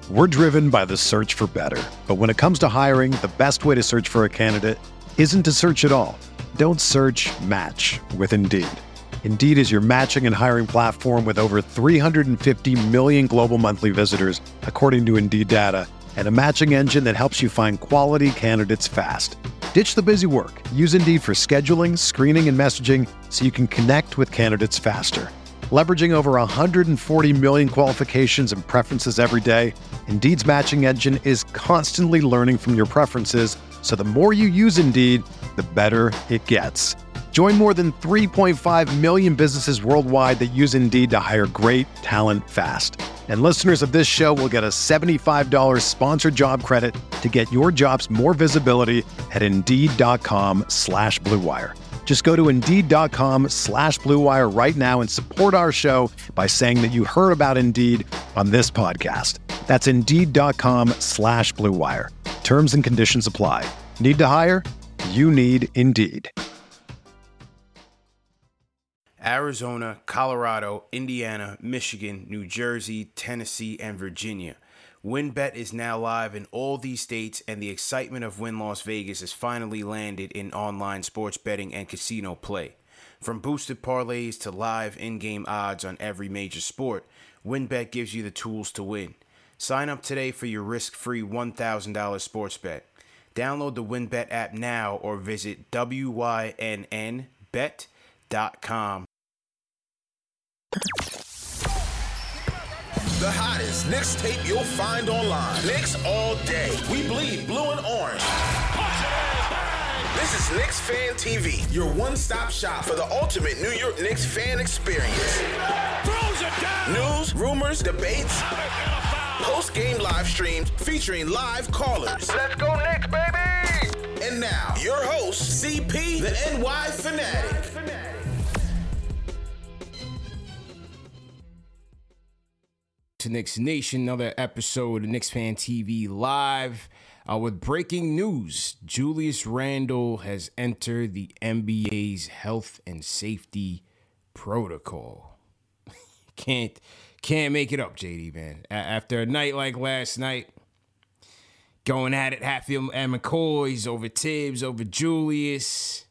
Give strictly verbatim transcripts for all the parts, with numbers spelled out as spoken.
We're driven by the search for better. But when it comes to hiring, the best way to search for a candidate isn't to search at all. Don't search, match with Indeed. Indeed is your matching and hiring platform with over three hundred fifty million global monthly visitors, according to Indeed data, and a matching engine that helps you find quality candidates fast. Ditch the busy work. Use Indeed for scheduling, screening, and messaging so you can connect with candidates faster. Leveraging over one hundred forty million qualifications and preferences every day, Indeed's matching engine is constantly learning from your preferences, so the more you use Indeed, the better it gets. Join more than three point five million businesses worldwide that use Indeed to hire great talent fast. And listeners of this show will get a seventy-five dollars sponsored job credit to get your jobs more visibility at Indeed.com slash Blue Wire. Just go to Indeed.com slash Blue Wire right now and support our show by saying that you heard about Indeed on this podcast. That's Indeed.com slash Blue Wire. Terms and conditions apply. Need to hire? You need Indeed. Arizona, Colorado, Indiana, Michigan, New Jersey, Tennessee, and Virginia. WynnBET is now live in all these states, and the excitement of Wynn Las Vegas has finally landed in online sports betting and casino play. From boosted parlays to live in-game odds on every major sport, WynnBET gives you the tools to win. Sign up today for your risk-free one thousand dollars sports bet. Download the WynnBET app now or visit W Y N N bet dot com. The hottest Knicks tape you'll find online. Knicks all day. We bleed blue and orange. This is Knicks Fan T V, your one-stop shop for the ultimate New York Knicks fan experience. Throws it down. News, rumors, debates, post-game live streams featuring live callers. Let's go Knicks, baby! And now, your host, C P, the N Y Fanatic. To Knicks Nation, another episode of Knicks Fan T V live uh, with breaking news. Julius Randle has entered the N B A's health and safety protocol. can't can't make it up, J D, man. A- after a night like last night, going at it, Hatfield and McCoy's over Tibbs, over Julius.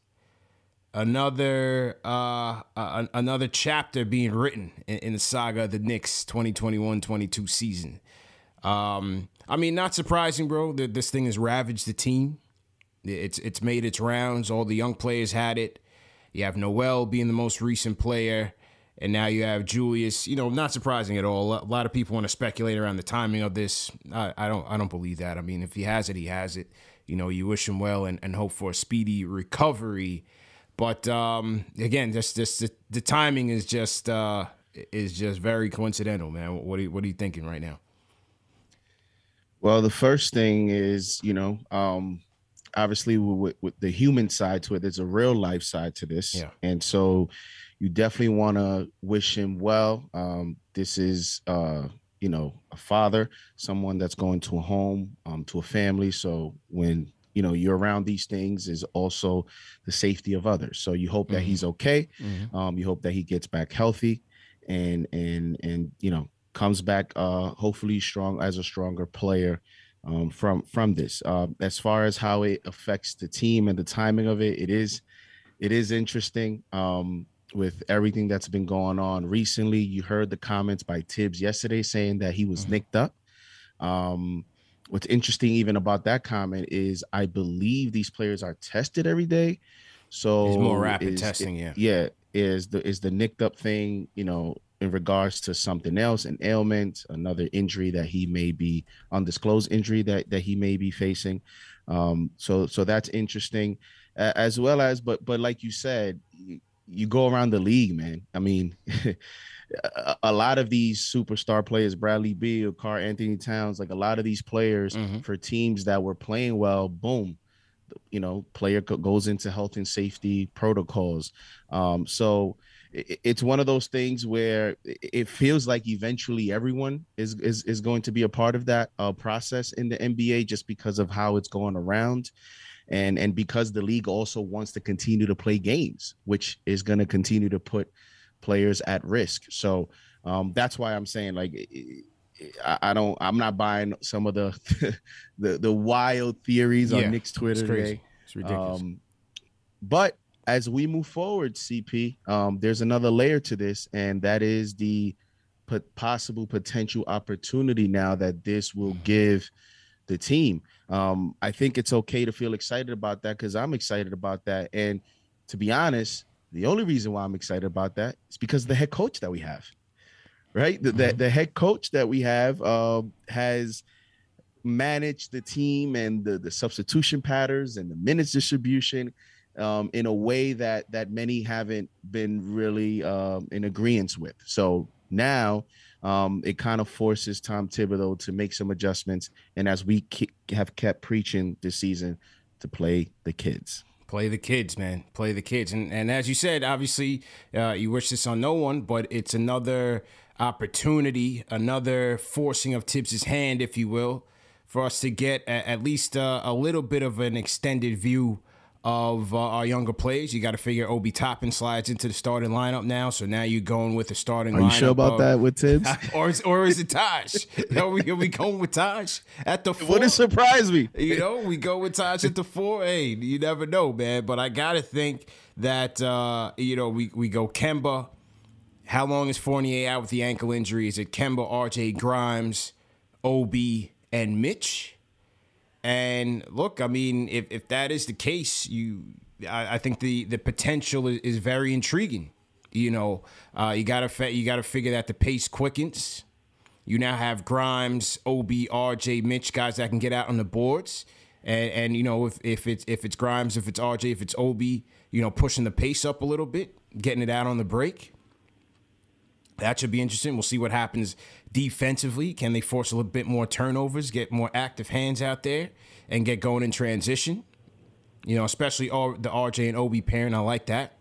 Another uh, uh, another chapter being written in, in the saga of the Knicks twenty twenty-one twenty-two season. Um, I mean, not surprising, bro, that this thing has ravaged the team. It's it's made its rounds. All the young players had it. You have Noel being the most recent player, and now you have Julius. You know, not surprising at all. A lot of people want to speculate around the timing of this. I, I don't I don't believe that. I mean, if he has it, he has it. You know, you wish him well and, and hope for a speedy recovery. But um, again, just just the, the timing is just uh, is just very coincidental, man. What are you, what are you thinking right now? Well, the first thing is, you know, um, obviously with, with the human side to it, there's a real life side to this, yeah. And so you definitely want to wish him well. Um, this is, uh, you know, a father, someone that's going to a home, um, to a family. So when you know, you're around these things is also the safety of others. So you hope that mm-hmm. he's okay. Mm-hmm. Um, you hope that he gets back healthy and, and, and, you know, comes back uh, hopefully strong as a stronger player um, from, from this. Uh, as far as how it affects the team and the timing of it, it is, it is interesting um, with everything that's been going on recently. You heard the comments by Tibbs yesterday saying that he was mm-hmm. nicked up. Um, What's interesting even about that comment is I believe these players are tested every day. So it's more rapid is, testing, it, yeah. Yeah, is the is the nicked up thing, you know, in regards to something else, an ailment, another injury that he may be undisclosed injury that that he may be facing. Um, so so that's interesting, uh, as well as but but like you said, you, you go around the league, man. I mean. A, a lot of these superstar players, Bradley Beal, Karl Anthony Towns, like a lot of these players mm-hmm. for teams that were playing well, boom, you know, player goes into health and safety protocols. Um, so it, it's one of those things where it feels like eventually everyone is is, is going to be a part of that uh, process in the N B A just because of how it's going around. And, and because the league also wants to continue to play games, which is going to continue to put players at risk. So um, that's why I'm saying, like, it, I, I don't. I'm not buying some of the the the wild theories yeah, on Nick's Twitter it's crazy. today. It's ridiculous. Um, but as we move forward, C P, um, there's another layer to this, and that is the possible potential opportunity now that this will give the team. Um, I think it's okay to feel excited about that because I'm excited about that. And to be honest, the only reason why I'm excited about that is because of the head coach that we have, right? The, mm-hmm. the, the head coach that we have uh, has managed the team and the, the substitution patterns and the minutes distribution um, in a way that that many haven't been really um, in agreement with. So now um, it kind of forces Tom Thibodeau to make some adjustments. And as we ke- have kept preaching this season, to play the kids. Play the kids, man. Play the kids. And and as you said, obviously, uh, you wish this on no one, but it's another opportunity, another forcing of Tibbs's hand, if you will, for us to get a, at least uh, a little bit of an extended view of uh, our younger players. You got to figure Obi Toppin slides into the starting lineup now, so now you're going with the starting lineup. Are you sure about of, that with Tibbs? or, is, or is it Taj? Are we, are we going with Taj at the four? Wouldn't surprise me. You know, we go with Taj at the four. Hey, you never know, man. But I got to think that, uh, you know, we, we go Kemba. How long is Fournier out with the ankle injury? Is it Kemba, R J Grimes, Obi, and Mitch? And look, I mean, if, if that is the case, you, I, I think the, the potential is, is very intriguing. You know, uh, you gotta fa- you gotta figure that the pace quickens. You now have Grimes, Obi, R J, Mitch, guys that can get out on the boards. And, and you know, if if it's if it's Grimes, if it's R J, if it's Obi, you know, pushing the pace up a little bit, getting it out on the break. That should be interesting. We'll see what happens defensively. Can they force a little bit more turnovers, get more active hands out there, and get going in transition? You know, especially all the R J and Obi pairing. I like that.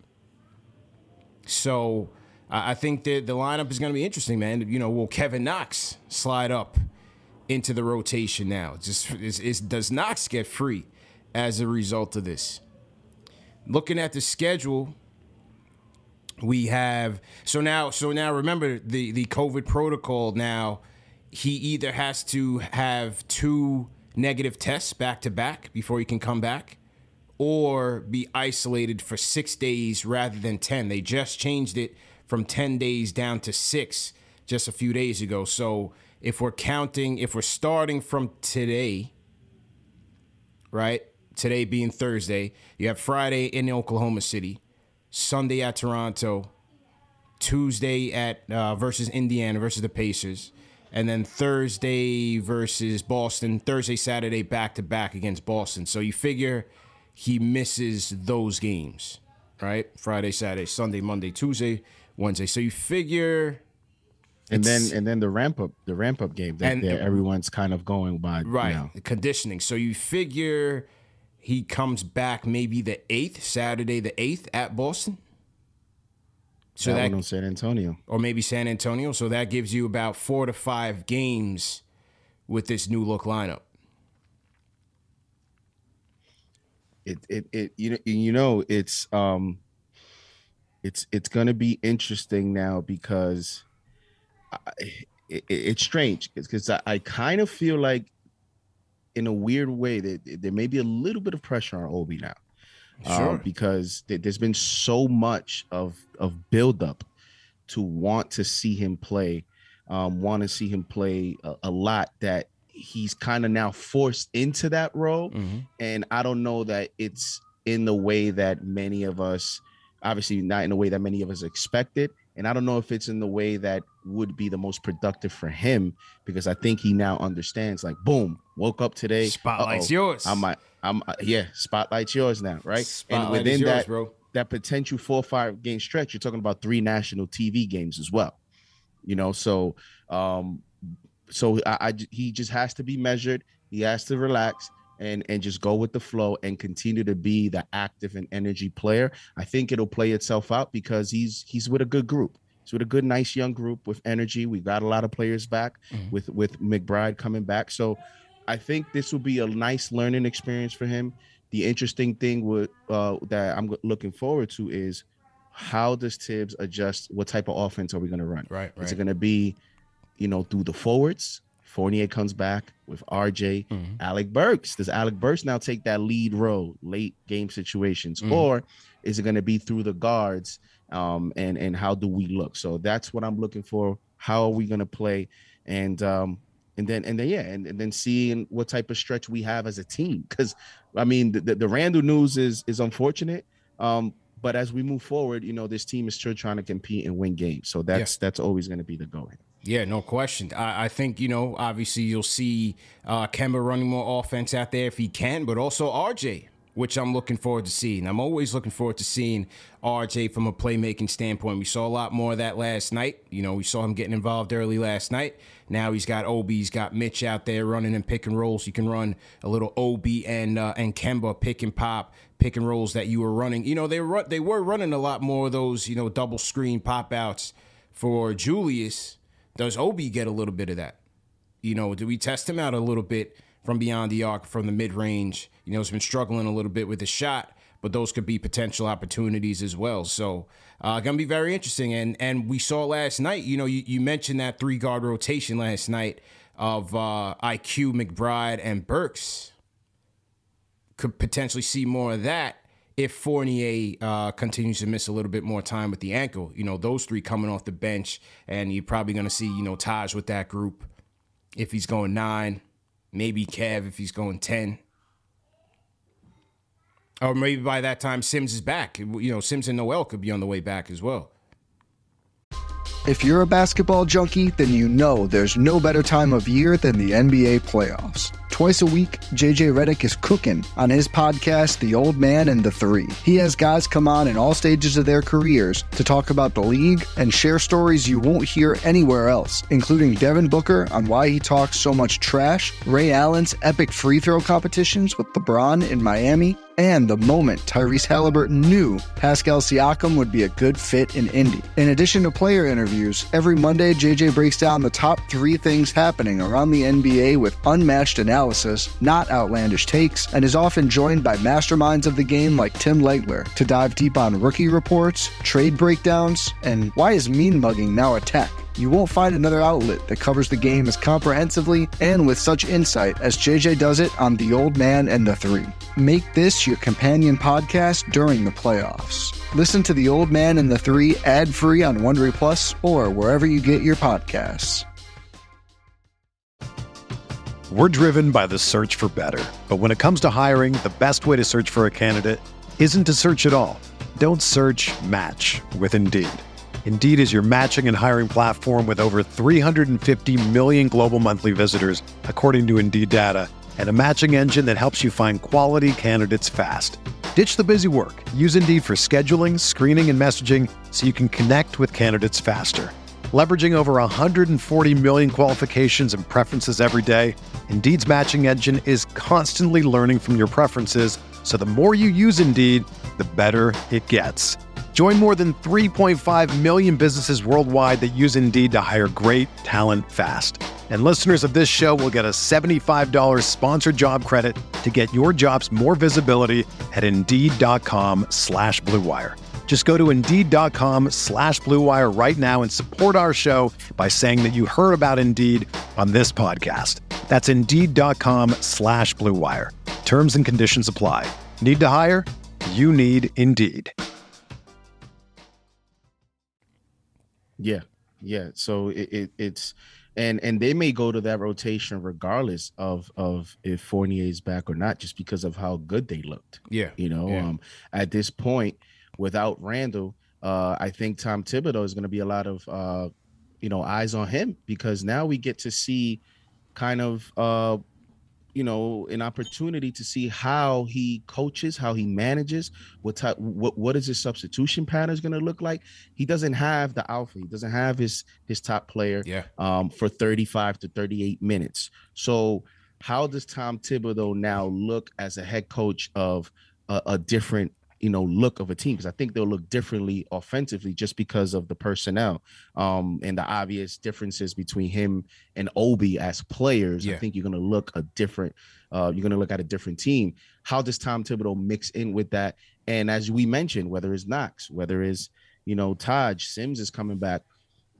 So uh, I think that the lineup is going to be interesting, man. You know, will Kevin Knox slide up into the rotation now? Just is, is, does Knox get free as a result of this? Looking at the schedule. We have so now so now remember the, the COVID protocol now. He either has to have two negative tests back to back before he can come back, or be isolated for six days rather than ten. They just changed it from ten days down to six just a few days ago. So if we're counting, if we're starting from today, right? Today being Thursday, you have Friday in Oklahoma City. Sunday at Toronto, Tuesday at uh, versus Indiana versus the Pacers, and then Thursday versus Boston, Thursday, Saturday back-to-back against Boston. So you figure he misses those games, right? Friday, Saturday, Sunday, Monday, Tuesday, Wednesday. So you figure... And then and then the ramp-up the ramp-up game that, and, that everyone's kind of going by right, now. Conditioning. So you figure... He comes back maybe the eighth, Saturday the eighth at Boston. So that, that one on San Antonio. Or maybe San Antonio. So that gives you about four to five games with this new look lineup. It it it you know you know it's um it's it's gonna be interesting now because I, it, it's strange because I, I kind of feel like in a weird way that there may be a little bit of pressure on Obi now, sure. um, because th- there's been so much of of buildup to want to see him play, um, want to see him play a, a lot that he's kind of now forced into that role, mm-hmm. and I don't know that it's in the way that many of us, obviously not in the way that many of us expected. And I don't know if it's in the way that would be the most productive for him, because I think he now understands, like, boom, woke up today. Spotlight's uh-oh, yours. I'm, I'm, uh, yeah, spotlight's yours now, right? Spotlight and within yours, that, bro. that potential four or five game stretch, you're talking about three national T V games as well. You know, so, um, so I, I he just has to be measured. He has to relax. And, and just go with the flow and continue to be the active and energy player. I think it'll play itself out because he's he's with a good group. He's with a good, nice young group with energy. We got a lot of players back mm-hmm. with, with McBride coming back. So I think this will be a nice learning experience for him. The interesting thing with, uh, that I'm looking forward to is how does Tibbs adjust? What type of offense are we going to run? Right, right. Is it going to be you know, through the forwards. Fournier comes back with R J, mm-hmm. Alec Burks. Does Alec Burks now take that lead role, late game situations, mm-hmm. or is it going to be through the guards? Um, and and how do we look? So that's what I'm looking for. How are we going to play? And um, and then and then yeah, and, and then seeing what type of stretch we have as a team. Because I mean, the, the, the Randle news is is unfortunate. Um, but as we move forward, you know, this team is still trying to compete and win games. So that's yeah. that's always going to be the goal. Yeah, no question. I, I think, you know, obviously you'll see uh, Kemba running more offense out there if he can, but also R J, which I'm looking forward to seeing. I'm always looking forward to seeing R J from a playmaking standpoint. We saw a lot more of that last night. You know, we saw him getting involved early last night. Now he's got Obi, he's got Mitch out there running and pick and rolls. You can run a little Obi and uh, and Kemba pick and pop, pick and rolls that you were running. You know, they were they were running a lot more of those, you know, double screen pop outs for Julius. Does Obi get a little bit of that? You know, do we test him out a little bit from beyond the arc, from the mid-range? You know, he's been struggling a little bit with his shot, but those could be potential opportunities as well. So, uh, going to be very interesting. And and we saw last night, you know, you, you mentioned that three-guard rotation last night of uh, I Q, McBride, and Burks. Could potentially see more of that if Fournier uh, continues to miss a little bit more time with the ankle. You know, those three coming off the bench, and you're probably going to see, you know, Taj with that group if he's going nine, maybe Kev if he's going ten. Or maybe by that time Sims is back. You know, Sims and Noel could be on the way back as well. If you're a basketball junkie, then you know there's no better time of year than the N B A playoffs. Twice a week, J J Redick is cooking on his podcast, The Old Man and the Three. He has guys come on in all stages of their careers to talk about the league and share stories you won't hear anywhere else, including Devin Booker on why he talks so much trash, Ray Allen's epic free throw competitions with LeBron in Miami, and the moment Tyrese Halliburton knew Pascal Siakam would be a good fit in Indy. In addition to player interviews, every Monday J J breaks down the top three things happening around the N B A with unmatched analysis, not outlandish takes, and is often joined by masterminds of the game like Tim Legler to dive deep on rookie reports, trade breakdowns, and why is mean mugging now a tech. You won't find another outlet that covers the game as comprehensively and with such insight as J J does it on The Old Man and the Three. Make this your companion podcast during the playoffs. Listen to The Old Man and the Three ad-free on Wondery Plus or wherever you get your podcasts. We're driven by the search for better. But when it comes to hiring, the best way to search for a candidate isn't to search at all. Don't search, match with Indeed. Indeed is your matching and hiring platform with over three hundred fifty million global monthly visitors, according to Indeed data, and a matching engine that helps you find quality candidates fast. Ditch the busy work. Use Indeed for scheduling, screening, and messaging so you can connect with candidates faster. Leveraging over one hundred forty million qualifications and preferences every day, Indeed's matching engine is constantly learning from your preferences, so the more you use Indeed, the better it gets. Join more than three point five million businesses worldwide that use Indeed to hire great talent fast. And listeners of this show will get a seventy-five dollars sponsored job credit to get your jobs more visibility at Indeed.com slash Blue Wire. Just go to Indeed.com slash Blue Wire right now and support our show by saying that you heard about Indeed on this podcast. That's Indeed.com slash Blue Wire. Terms and conditions apply. Need to hire? You need Indeed. Yeah, yeah. So it, it it's and and they may go to that rotation regardless of of if Fournier is back or not, just because of how good they looked. Yeah, you know, yeah. um, at this point, without Randle, uh, I think Tom Thibodeau is going to be a lot of uh, you know, eyes on him, because now we get to see kind of uh, you know, an opportunity to see how he coaches, how he manages, what type, what what is his substitution patterns going to look like. He doesn't have the alpha. He doesn't have his his top player yeah. um, for thirty-five to thirty-eight minutes. So how does Tom Thibodeau now look as a head coach of a, a different, you know, look of a team? Because I think they'll look differently offensively just because of the personnel um, and the obvious differences between him and Obi as players. Yeah. I think you're going to look a different, uh, you're going to look at a different team. How does Tom Thibodeau mix in with that? And as we mentioned, whether it's Knox, whether it's, you know, Taj, Sims is coming back.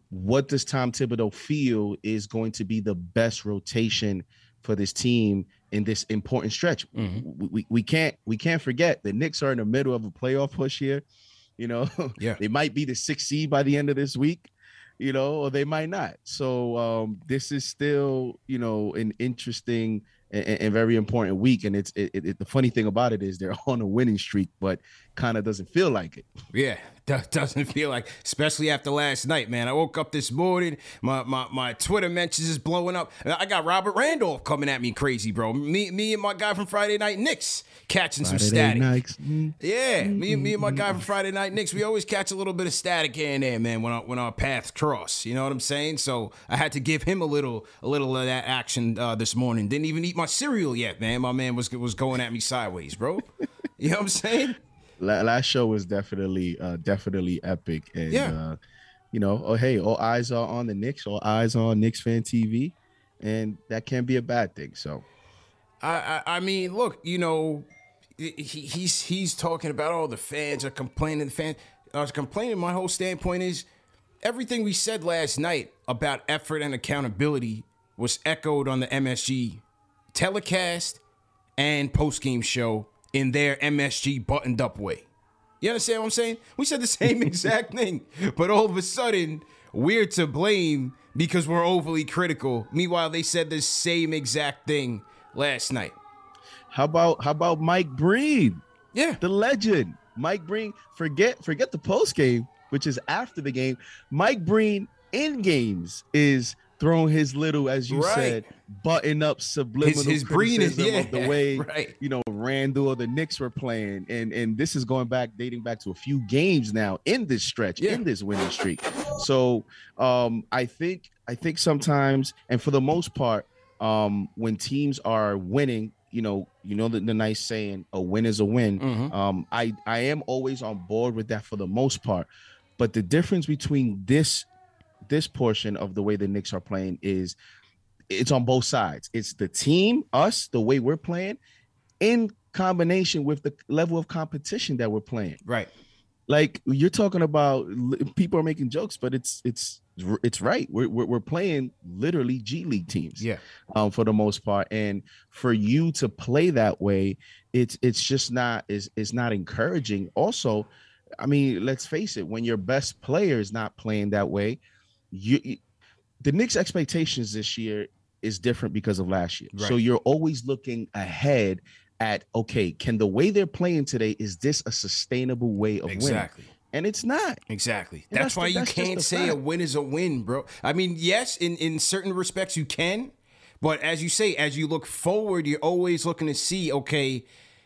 what does Tom Thibodeau feel is going to be the best rotation for this team in this important stretch? Mm-hmm. We, we we can't we can't forget the Knicks are in the middle of a playoff push here. You know, yeah, they might be the sixth seed by the end of this week, you know, or they might not. So um, this is still, you know, an interesting and, and very important week. And it's it, it, the funny thing about it is they're on a winning streak, but kind of doesn't feel like it. Yeah, doesn't feel like, especially after last night, man. I woke up this morning, my my, my Twitter mentions is blowing up. I got Robert Randolph coming at me crazy, bro. Me me and my guy from Friday Night Knicks catching Friday some static. Nights. Yeah, me, me and my guy from Friday Night Knicks, we always catch a little bit of static here and there, man, when our, when our paths cross. You know what I'm saying? So I had to give him a little a little of that action uh, this morning. Didn't even eat my cereal yet, man. My man was was going at me sideways, bro. You know what I'm saying? Last show was definitely uh, definitely epic. And, yeah. uh, you know, oh, hey, all eyes are on the Knicks, all eyes are on Knicks Fan T V. And that can't be a bad thing. So, I, I, I mean, look, you know, he, he's he's talking about all the fans are complaining. The fans are complaining. My whole standpoint is everything we said last night about effort and accountability was echoed on the M S G telecast and post-game show in their M S G buttoned up way. You understand what I'm saying? We said the same exact thing, but all of a sudden we're to blame because we're overly critical. Meanwhile, they said the same exact thing last night. How about how about Mike Breen? Yeah, the legend, Mike Breen. Forget forget the post game, which is after the game. Mike Breen in games is throwing his little, as you right. said, button up subliminal his, his criticism is, yeah, of the way right. you know Randall or the Knicks were playing, and and this is going back, dating back to a few games now in this stretch, yeah. in this winning streak. So um, I think I think sometimes, and for the most part, um, when teams are winning, you know, you know the, the nice saying, a win is a win. Mm-hmm. Um, I I am always on board with that for the most part, but the difference between this. this portion of the way the Knicks are playing is it's on both sides. It's the team, us, the way we're playing, in combination with the level of competition that we're playing. Right. Like you're talking about, people are making jokes, but it's it's it's right. We're we're, we're playing literally G League teams. Yeah. Um, for the most part, and for you to play that way, it's it's just not is is not encouraging. Also, I mean, let's face it, when your best player is not playing that way. You, you, the Knicks' expectations this year is different because of last year. Right. So you're always looking ahead at, okay, can the way they're playing today, is this a sustainable way of exactly. winning? And it's not. Exactly. That's, that's why the, that's you can't say fact. a win is a win, bro. I mean, yes, in, in certain respects you can, but as you say, as you look forward, you're always looking to see, okay,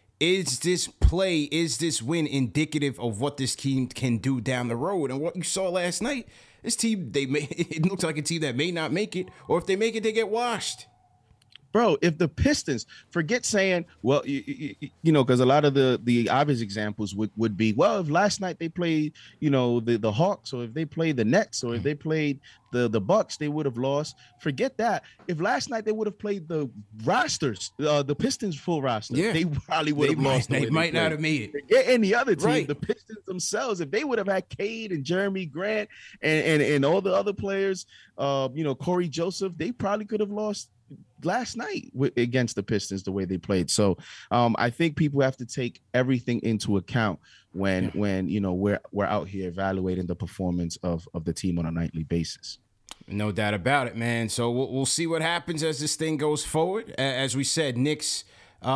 is this play, is this win indicative of what this team can do down the road? And what you saw last night, this team, they may, it looks like a team that may not make it, or if they make it, they get washed. Bro, if the Pistons, forget saying, well, you, you, you know, because a lot of the the obvious examples would, would be, well, if last night they played, you know, the, the Hawks, or if they played the Nets, or if they played the, the Bucks, they would have lost. Forget that. If last night they would have played the rosters, uh, the Pistons full roster, yeah. they probably would have lost. They, the they might they not have made it. Forget any other team, right. the Pistons themselves, if they would have had Cade and Jeremy Grant and, and, and all the other players, uh, you know, Corey Joseph, they probably could have lost last night w- against the Pistons the way they played. So um, I think people have to take everything into account when yeah. when you know we're we're out here evaluating the performance of of the team on a nightly basis. No doubt about it, man. So we'll, we'll see what happens as this thing goes forward. As we said, Knicks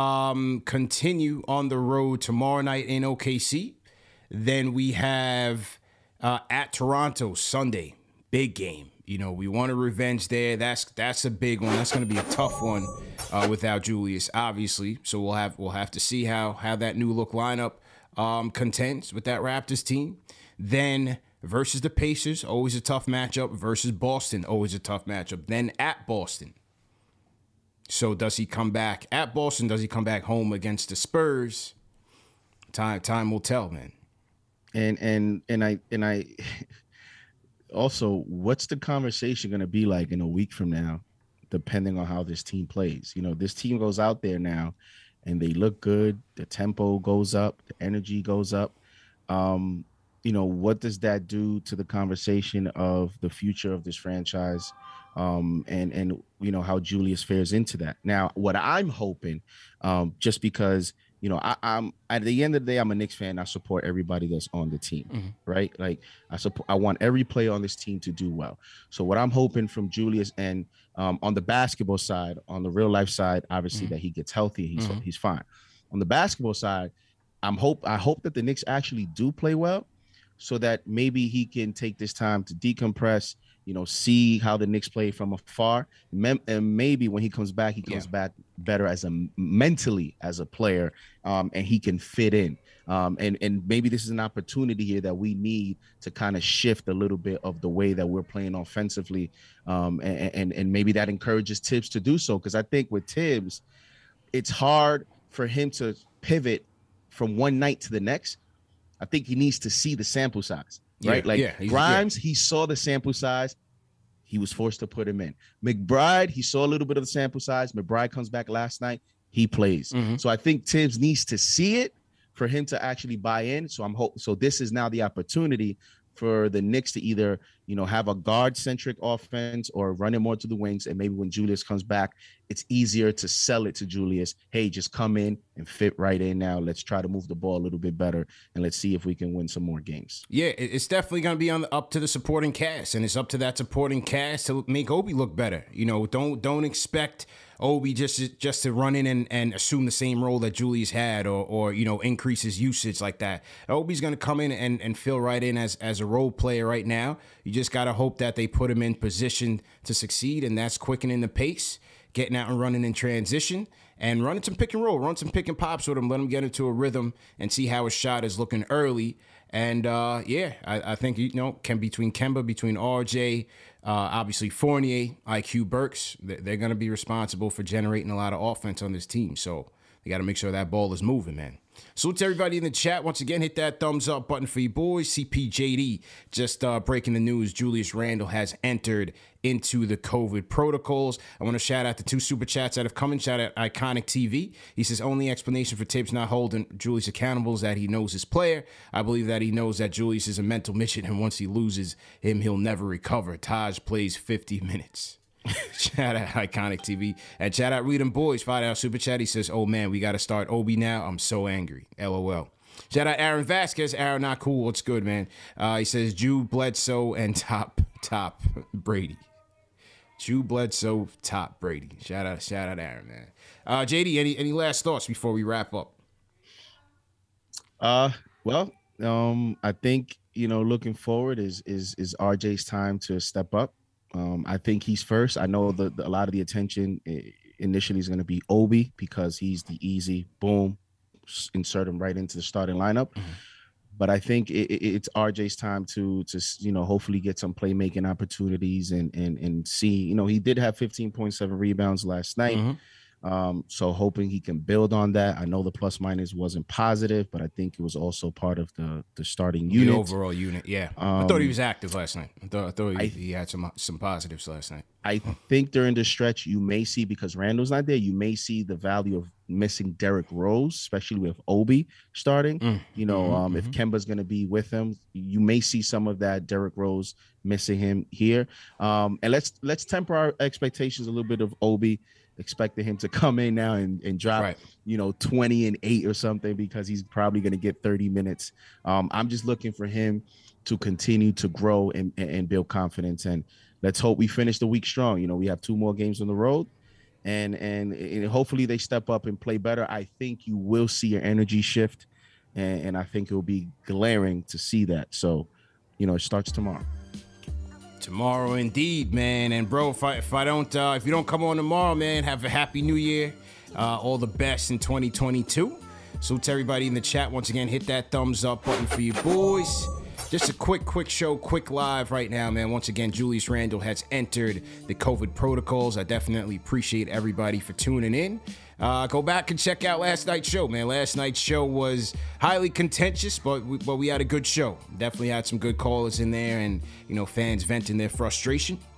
um, continue on the road tomorrow night in O K C. Then we have uh, at Toronto Sunday, big game. You know, we want a revenge there. That's that's a big one. That's going to be a tough one uh, without Julius, obviously. So we'll have we'll have to see how how that new look lineup um, contends with that Raptors team. Then versus the Pacers, always a tough matchup. Versus Boston, always a tough matchup. Then at Boston. So does he come back at Boston? Does he come back home against the Spurs? Time time will tell, man. And and and I and I. Also, what's the conversation going to be like in a week from now, depending on how this team plays? You know, this team goes out there now and they look good. The tempo goes up. The energy goes up. Um, you know, what does that do to the conversation of the future of this franchise? Um, and, and, you know, how Julius fares into that. Now, what I'm hoping, um, just because, you know, I, I'm at the end of the day, I'm a Knicks fan. I support everybody that's on the team, mm-hmm. right? Like I support, I want every player on this team to do well. So what I'm hoping from Julius, and um, on the basketball side, on the real life side, obviously mm-hmm. that he gets healthy, he's mm-hmm. he's fine. On the basketball side, I'm hope I hope that the Knicks actually do play well, so that maybe he can take this time to decompress, you know, see how the Knicks play from afar. Mem- and maybe when he comes back, he comes yeah. back better as a mentally as a player, um, and he can fit in. Um, and, and maybe this is an opportunity here that we need to kind of shift a little bit of the way that we're playing offensively. Um, and, and, and maybe that encourages Tibbs to do so. Because I think with Tibbs, it's hard for him to pivot from one night to the next. I think he needs to see the sample size. Right, yeah, like yeah, Grimes, yeah. he saw the sample size. He was forced to put him in. McBride, he saw a little bit of the sample size. McBride comes back last night. He plays. Mm-hmm. So I think Tibbs needs to see it for him to actually buy in. So I'm hope. So this is now the opportunity for the Knicks to either, you know, have a guard-centric offense or run it more to the wings. And maybe when Julius comes back, it's easier to sell it to Julius. Hey, just come in and fit right in now. Let's try to move the ball a little bit better, and let's see if we can win some more games. Yeah, it's definitely going to be on the, up to the supporting cast, and it's up to that supporting cast to make Obi look better. You know, don't don't expect Obi just to, just to run in and, and assume the same role that Julius had, or, or you know, increase his usage like that. Obi's going to come in and, and fill right in as, as a role player right now. You just got to hope that they put him in position to succeed, and that's quickening the pace, getting out and running in transition, and running some pick and roll, run some pick and pops with him, let him get into a rhythm and see how his shot is looking early. And, uh, yeah, I, I think, you know, can between Kemba, between R J, uh, obviously Fournier, I Q Burks, they're, they're going to be responsible for generating a lot of offense on this team. So they got to make sure that ball is moving, man. Salute to everybody in the chat. Once again, hit that thumbs up button for you boys. C P J D just uh, breaking the news. Julius Randle has entered into the COVID protocols. I want to shout out the two super chats that have come in. Shout out Iconic T V. He says, only explanation for Tibbs not holding Julius accountable is that he knows his player. I believe that he knows that Julius is a mental mission, and once he loses him, he'll never recover. Taj plays fifty minutes. Shout out Iconic T V. And shout out Read 'em Boys, five dollar super chat. He says, oh man, we got to start Obi now. I'm so angry. LOL. Shout out Aaron Vasquez. Aaron, not cool. What's good, man? Uh, he says, Jew, Bledsoe, and top, top Brady. Jew, Bledsoe, top Brady. Shout out, shout out Aaron, man. Uh, J D, any any last thoughts before we wrap up? Uh, well, um, I think, you know, looking forward is is is R J's time to step up. Um, I think he's first. I know that a lot of the attention initially is going to be Obi because he's the easy boom, insert him right into the starting lineup. Mm-hmm. But I think it, it, it's R J's time to to you know hopefully get some playmaking opportunities and and and see. You know, he did have fifteen point seven rebounds last night. Mm-hmm. Um, so hoping he can build on that. I know the plus minus wasn't positive, but I think it was also part of the the starting unit. The overall unit, yeah. Um, I thought he was active last night. I thought, I thought he, I, he had some some positives last night. I think during the stretch, you may see, because Randall's not there, you may see the value of missing Derrick Rose, especially with Obi starting. Mm, you know, mm-hmm, um, mm-hmm. if Kemba's going to be with him, you may see some of that Derrick Rose missing him here. Um, and let's let's temper our expectations a little bit of Obi. Expecting him to come in now and, and drop, right. you know, twenty and eight or something, because he's probably going to get thirty minutes. Um, I'm just looking for him to continue to grow and, and build confidence. And let's hope we finish the week strong. You know, we have two more games on the road, and, and, and hopefully they step up and play better. I think you will see your energy shift, and, and I think it will be glaring to see that. So, you know, it starts tomorrow. Tomorrow, indeed, man. And bro, if I if I don't uh, if you don't come on tomorrow, man, have a happy New Year. Uh, all the best in twenty twenty-two. So to everybody in the chat, once again, hit that thumbs up button for you boys. Just a quick, quick show, quick live right now, man. Once again, Julius Randle has entered the COVID protocols. I definitely appreciate everybody for tuning in. Uh, go back and check out last night's show, man. Last night's show was highly contentious, but we, but we had a good show. Definitely had some good callers in there, and you know, fans venting their frustration.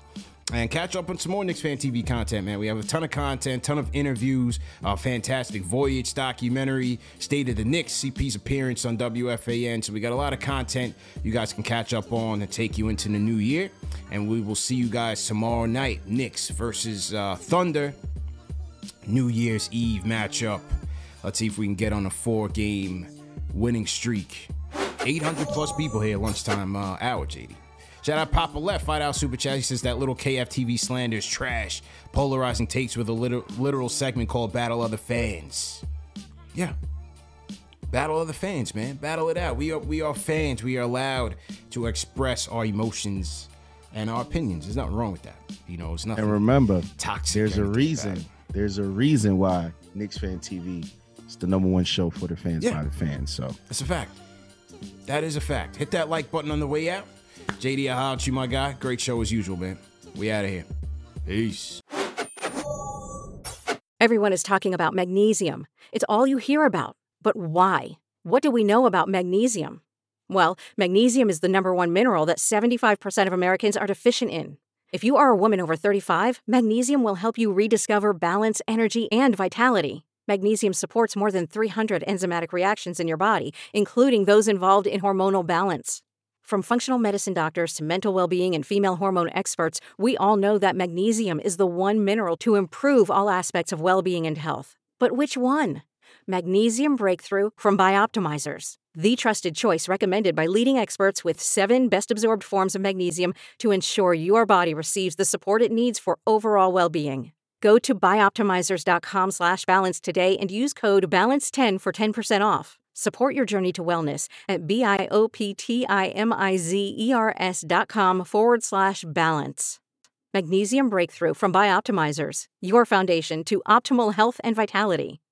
And catch up on some more Knicks Fan T V content, man. We have a ton of content, ton of interviews, a fantastic Voyage documentary, State of the Knicks, C P's appearance on W F A N. So we got a lot of content you guys can catch up on and take you into the new year. And we will see you guys tomorrow night. Knicks versus uh, Thunder. New Year's Eve matchup. Let's see if we can get on a four-game winning streak. eight hundred plus people here lunchtime uh, hour, J D. Shout out Papa Left, five dollar Super Chat. He says that little K F T V slander is trash. Polarizing takes with a literal, literal segment called Battle of the Fans. Yeah. Battle of the Fans, man. Battle it out. We are we are fans. We are allowed to express our emotions and our opinions. There's nothing wrong with that. You know, it's nothing. And remember, toxic. There's a reason. There's a reason why Knicks Fan T V is the number one show for the fans Yeah. by the fans. So that's a fact. That is a fact. Hit that like button on the way out. J D, I'll holler at you, my guy. Great show as usual, man. We out of here. Peace. Everyone is talking about magnesium. It's all you hear about. But why? What do we know about magnesium? Well, magnesium is the number one mineral that seventy-five percent of Americans are deficient in. If you are a woman over thirty-five, magnesium will help you rediscover balance, energy, and vitality. Magnesium supports more than three hundred enzymatic reactions in your body, including those involved in hormonal balance. From functional medicine doctors to mental well-being and female hormone experts, we all know that magnesium is the one mineral to improve all aspects of well-being and health. But which one? Magnesium Breakthrough from Bioptimizers, the trusted choice recommended by leading experts with seven best-absorbed forms of magnesium to ensure your body receives the support it needs for overall well-being. Go to bioptimizers.com slash balance today and use code balance ten for ten percent off. Support your journey to wellness at B-I-O-P-T-I-M-I-Z-E-R-S dot com forward slash balance. Magnesium Breakthrough from Bioptimizers, your foundation to optimal health and vitality.